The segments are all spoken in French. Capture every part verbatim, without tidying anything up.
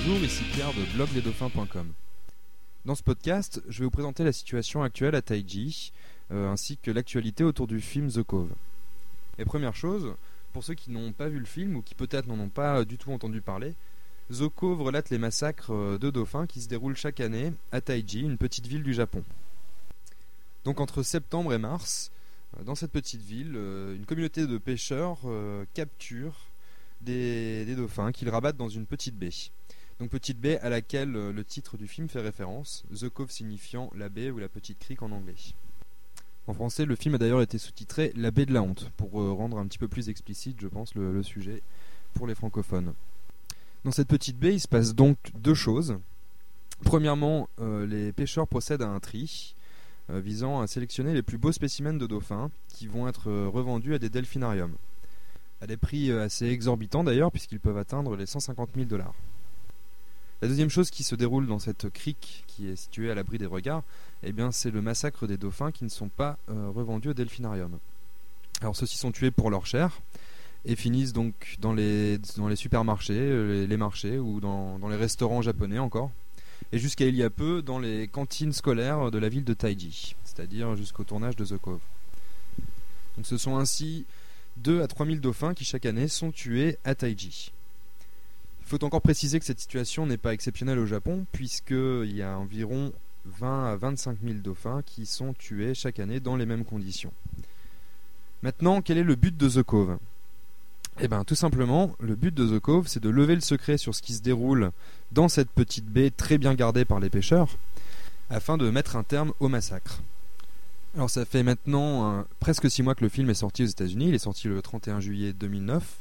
Bonjour, ici Pierre de blog les dauphins point com. Dans ce podcast, je vais vous présenter la situation actuelle à Taiji, euh, ainsi que l'actualité autour du film The Cove. Et première chose, pour ceux qui n'ont pas vu le film ou qui peut-être n'en ont pas du tout entendu parler, The Cove relate les massacres de dauphins qui se déroulent chaque année à Taiji, une petite ville du Japon. Donc entre septembre et mars, dans cette petite ville, une communauté de pêcheurs euh, capture des, des dauphins qu'ils rabattent dans une petite baie. Donc petite baie à laquelle le titre du film fait référence, The Cove signifiant la baie ou la petite crique en anglais. En français, le film a d'ailleurs été sous-titré La baie de la honte, pour euh, rendre un petit peu plus explicite, je pense, le, le sujet pour les francophones. Dans cette petite baie, il se passe donc deux choses. Premièrement, euh, les pêcheurs procèdent à un tri, euh, visant à sélectionner les plus beaux spécimens de dauphins qui vont être euh, revendus à des delphinariums. À des prix euh, assez exorbitants d'ailleurs, puisqu'ils peuvent atteindre les cent cinquante mille dollars. La deuxième chose qui se déroule dans cette crique qui est située à l'abri des regards, eh bien, c'est le massacre des dauphins qui ne sont pas euh, revendus au delphinarium. Alors ceux-ci sont tués pour leur chair et finissent donc dans les, dans les supermarchés, les, les marchés ou dans, dans les restaurants japonais encore. Et jusqu'à il y a peu dans les cantines scolaires de la ville de Taiji, c'est-à-dire jusqu'au tournage de The Cove. Donc ce sont ainsi deux à trois mille dauphins qui chaque année sont tués à Taiji. Il faut encore préciser que cette situation n'est pas exceptionnelle au Japon, puisqu'il y a environ vingt à vingt-cinq mille dauphins qui sont tués chaque année dans les mêmes conditions. Maintenant, quel est le but de The Cove ? Eh bien, tout simplement, le but de The Cove, c'est de lever le secret sur ce qui se déroule dans cette petite baie très bien gardée par les pêcheurs, afin de mettre un terme au massacre. Alors, ça fait maintenant euh, presque six mois que le film est sorti aux États-Unis. Il est sorti le trente et un juillet deux mille neuf.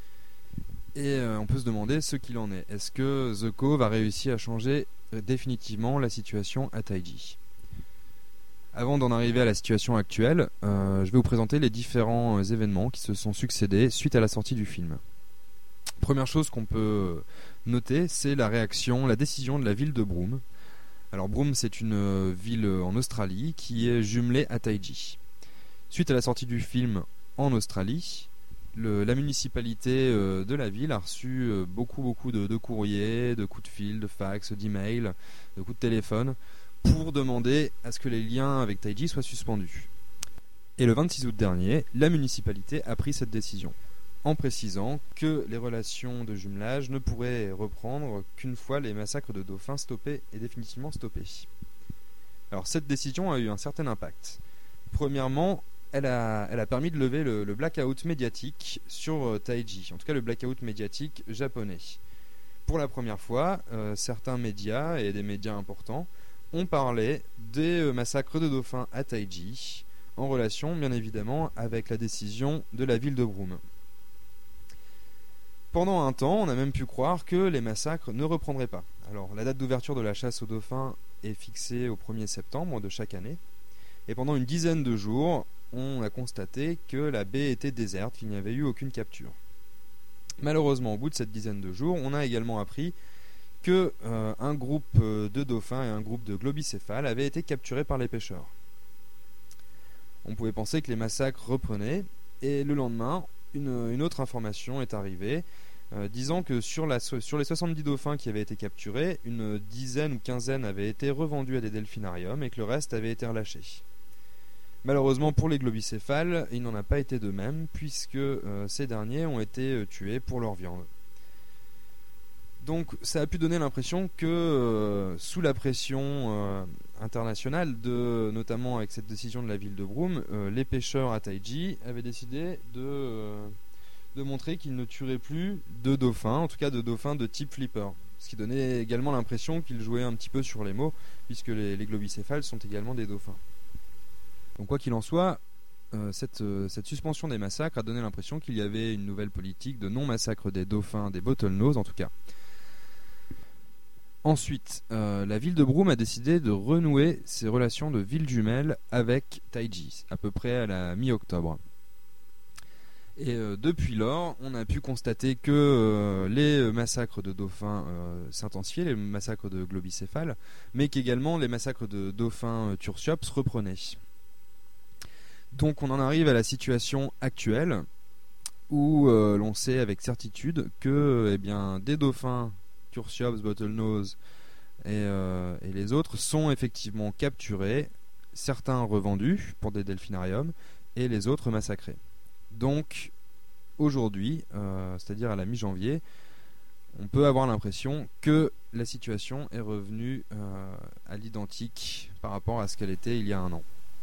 Et euh, on peut se demander ce qu'il en est. Est-ce que The Cove a réussi à changer euh, définitivement la situation à Taiji ? Avant d'en arriver à la situation actuelle, euh, je vais vous présenter les différents euh, événements qui se sont succédés suite à la sortie du film. Première chose qu'on peut noter, c'est la réaction, la décision de la ville de Broome. Alors Broome, c'est une euh, ville en Australie qui est jumelée à Taiji. Suite à la sortie du film en Australie, Le, la municipalité euh, de la ville a reçu euh, beaucoup beaucoup de, de courriers, de coups de fil, de fax, d'emails, de coups de téléphone pour demander à ce que les liens avec Taiji soient suspendus. Et le vingt-six août dernier, la municipalité a pris cette décision, en précisant que les relations de jumelage ne pourraient reprendre qu'une fois les massacres de dauphins stoppés et définitivement stoppés. Alors cette décision a eu un certain impact. Premièrement, Elle a, elle a permis de lever le, le blackout médiatique sur euh, Taiji, en tout cas le blackout médiatique japonais. Pour la première fois, euh, certains médias, et des médias importants, ont parlé des euh, massacres de dauphins à Taiji, en relation bien évidemment avec la décision de la ville de Broome. Pendant un temps, on a même pu croire que les massacres ne reprendraient pas. Alors la date d'ouverture de la chasse aux dauphins est fixée au premier septembre de chaque année, et pendant une dizaine de jours, on a constaté que la baie était déserte, qu'il n'y avait eu aucune capture. Malheureusement, au bout de cette dizaine de jours, on a également appris que euh, un groupe de dauphins et un groupe de globicéphales avaient été capturés par les pêcheurs. On pouvait penser que les massacres reprenaient, et le lendemain, une, une autre information est arrivée, euh, disant que sur, la, sur les soixante-dix dauphins qui avaient été capturés, une dizaine ou quinzaine avaient été revendus à des delphinariums et que le reste avait été relâché. Malheureusement pour les globicéphales, il n'en a pas été de même, puisque euh, ces derniers ont été euh, tués pour leur viande. Donc ça a pu donner l'impression que, euh, sous la pression euh, internationale, de, notamment avec cette décision de la ville de Broome, euh, les pêcheurs à Taiji avaient décidé de, euh, de montrer qu'ils ne tueraient plus de dauphins, en tout cas de dauphins de type flipper. Ce qui donnait également l'impression qu'ils jouaient un petit peu sur les mots, puisque les, les globicéphales sont également des dauphins. Donc quoi qu'il en soit, euh, cette, euh, cette suspension des massacres a donné l'impression qu'il y avait une nouvelle politique de non-massacre des dauphins, des bottlenose en tout cas. Ensuite, euh, la ville de Broome a décidé de renouer ses relations de ville jumelle avec Taiji, à peu près à la mi-octobre. Et euh, depuis lors, on a pu constater que euh, les massacres de dauphins euh, s'intensifiaient, les massacres de globicéphales, mais qu'également les massacres de dauphins euh, tursiops reprenaient. Donc on en arrive à la situation actuelle où euh, l'on sait avec certitude que eh bien, des dauphins Kurtiobs, Bottlenose et, euh, et les autres sont effectivement capturés, certains revendus pour des delphinariums et les autres massacrés. Donc aujourd'hui, euh, c'est-à-dire à la mi-janvier, on peut avoir l'impression que la situation est revenue euh, à l'identique par rapport à ce qu'elle était il y a un an.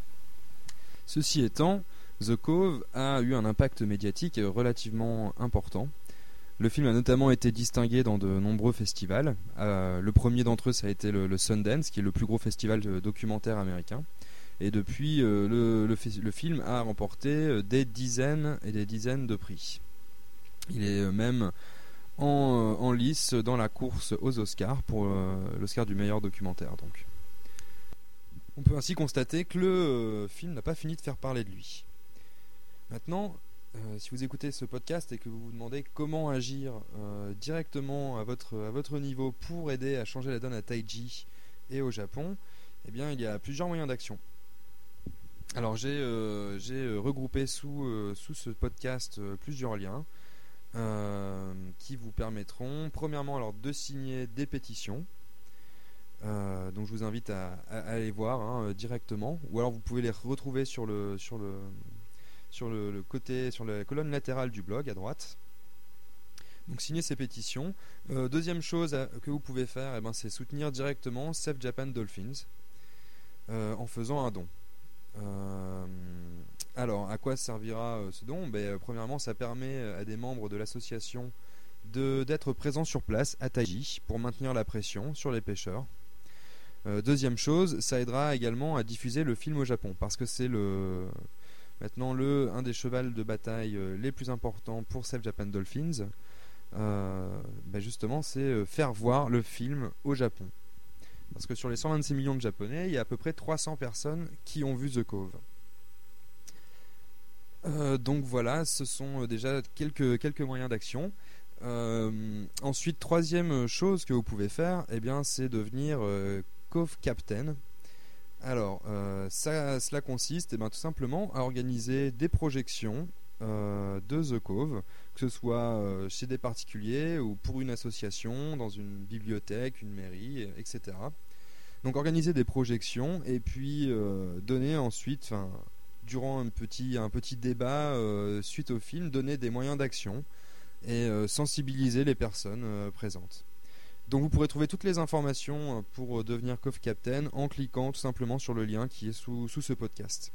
Ceci étant, The Cove a eu un impact médiatique relativement important. Le film a notamment été distingué dans de nombreux festivals. Euh, le premier d'entre eux, ça a été le, le Sundance, qui est le plus gros festival documentaire américain. Et depuis, euh, le, le, le film a remporté des dizaines et des dizaines de prix. Il est même en, en lice dans la course aux Oscars pour euh, l'Oscar du meilleur documentaire. Donc. On peut ainsi constater que le euh, film n'a pas fini de faire parler de lui. Maintenant, euh, si vous écoutez ce podcast et que vous vous demandez comment agir euh, directement à votre, à votre niveau pour aider à changer la donne à Taiji et au Japon, eh bien, il y a plusieurs moyens d'action. Alors j'ai, euh, j'ai regroupé sous, euh, sous ce podcast euh, plusieurs liens euh, qui vous permettront premièrement alors, de signer des pétitions. Euh, donc je vous invite à, à, à aller voir hein, directement, ou alors vous pouvez les retrouver sur le sur le sur le, le côté sur la colonne latérale du blog à droite. Donc signez ces pétitions. Euh, deuxième chose à, que vous pouvez faire, eh ben, c'est soutenir directement Save Japan Dolphins euh, en faisant un don. Euh, alors à quoi servira euh, ce don? Ben, euh, premièrement, ça permet à des membres de l'association de, d'être présents sur place à Taiji pour maintenir la pression sur les pêcheurs. Euh, deuxième chose, ça aidera également à diffuser le film au Japon, parce que c'est le maintenant le un des chevals de bataille euh, les plus importants pour Save Japan Dolphins. Euh, ben justement, c'est euh, faire voir le film au Japon, parce que sur les cent vingt-six millions de Japonais, il y a à peu près trois cents personnes qui ont vu The Cove. Euh, donc voilà, ce sont déjà quelques quelques moyens d'action. Euh, ensuite, troisième chose que vous pouvez faire, eh bien, c'est devenir euh, Cove Captain. Alors, euh, ça, cela consiste eh bien, tout simplement à organiser des projections euh, de The Cove, que ce soit euh, chez des particuliers ou pour une association, dans une bibliothèque, une mairie, et cetera. Donc organiser des projections et puis euh, donner ensuite, durant un petit, un petit débat euh, suite au film, donner des moyens d'action et euh, sensibiliser les personnes euh, présentes. Donc vous pourrez trouver toutes les informations pour devenir Cove Captain en cliquant tout simplement sur le lien qui est sous, sous ce podcast.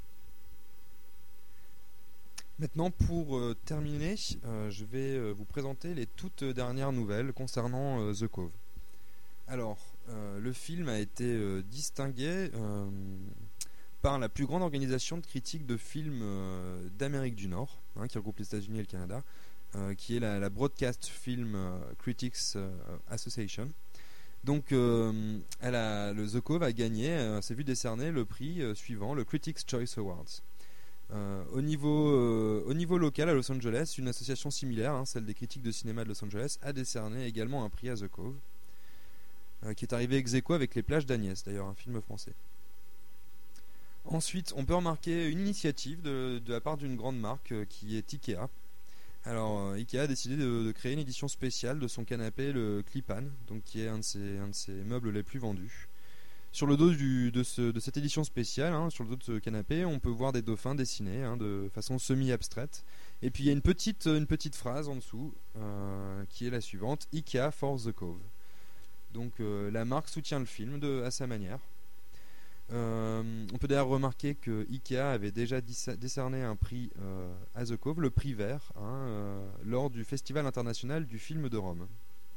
Maintenant, pour euh, terminer, euh, je vais euh, vous présenter les toutes dernières nouvelles concernant euh, The Cove. Alors, euh, le film a été euh, distingué euh, par la plus grande organisation de critiques de films euh, d'Amérique du Nord, hein, qui regroupe les États-Unis et le Canada, euh, qui est la, la Broadcast Film euh, Critics euh, Association. Donc, euh, elle a, le The Cove a gagné, euh, s'est vu décerner le prix euh, suivant, le Critics' Choice Awards. Euh, au, niveau, euh, au niveau local à Los Angeles, une association similaire, hein, celle des critiques de cinéma de Los Angeles, a décerné également un prix à The Cove, euh, qui est arrivé ex aequo avec Les Plages d'Agnès, d'ailleurs un film français. Ensuite, on peut remarquer une initiative de, de la part d'une grande marque euh, qui est Ikea. Alors, euh, Ikea a décidé de, de créer une édition spéciale de son canapé, le Clipan, donc qui est un de ses, un de ses meubles les plus vendus. Sur le dos du, de, ce, de cette édition spéciale, hein, sur le dos de ce canapé, on peut voir des dauphins dessinés hein, de façon semi-abstraite. Et puis il y a une petite, une petite phrase en dessous euh, qui est la suivante: Ikea for the Cove. Donc euh, la marque soutient le film de, à sa manière. Euh, on peut d'ailleurs remarquer que Ikea avait déjà décerné un prix euh, à The Cove, le prix vert, hein, euh, lors du Festival international du film de Rome.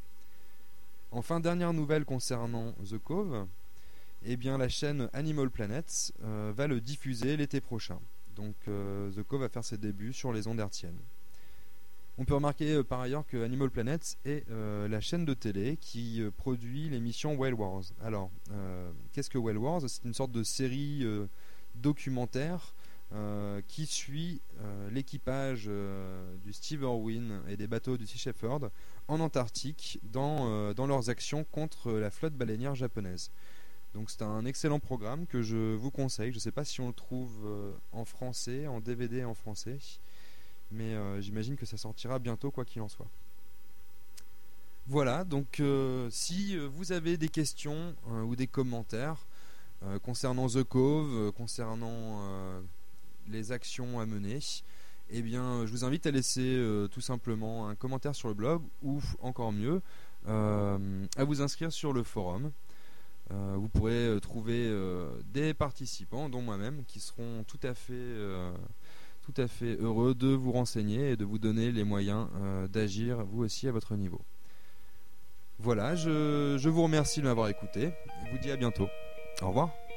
Enfin, dernière nouvelle concernant The Cove, eh bien, la chaîne Animal Planet euh, va le diffuser l'été prochain. Donc euh, The Cove va faire ses débuts sur les ondes hertziennes. On peut remarquer euh, par ailleurs que Animal Planet est euh, la chaîne de télé qui euh, produit l'émission Whale Wars. Alors, euh, qu'est-ce que Whale Wars? C'est une sorte de série euh, documentaire euh, qui suit euh, l'équipage euh, du Steve Irwin et des bateaux du Sea Shepherd en Antarctique dans, euh, dans leurs actions contre la flotte baleinière japonaise. Donc c'est un excellent programme que je vous conseille. Je ne sais pas si on le trouve euh, en français, en D V D en français, mais euh, j'imagine que ça sortira bientôt quoi qu'il en soit. Voilà, donc euh, si vous avez des questions euh, ou des commentaires euh, concernant The Cove, euh, concernant euh, les actions à mener, eh bien, je vous invite à laisser euh, tout simplement un commentaire sur le blog ou, encore mieux, euh, à vous inscrire sur le forum. Euh, vous pourrez euh, trouver euh, des participants, dont moi-même, qui seront tout à fait, euh, tout à fait heureux de vous renseigner et de vous donner les moyens euh, d'agir vous aussi à votre niveau. Voilà, je, je vous remercie de m'avoir écouté et vous dis à bientôt. Au revoir.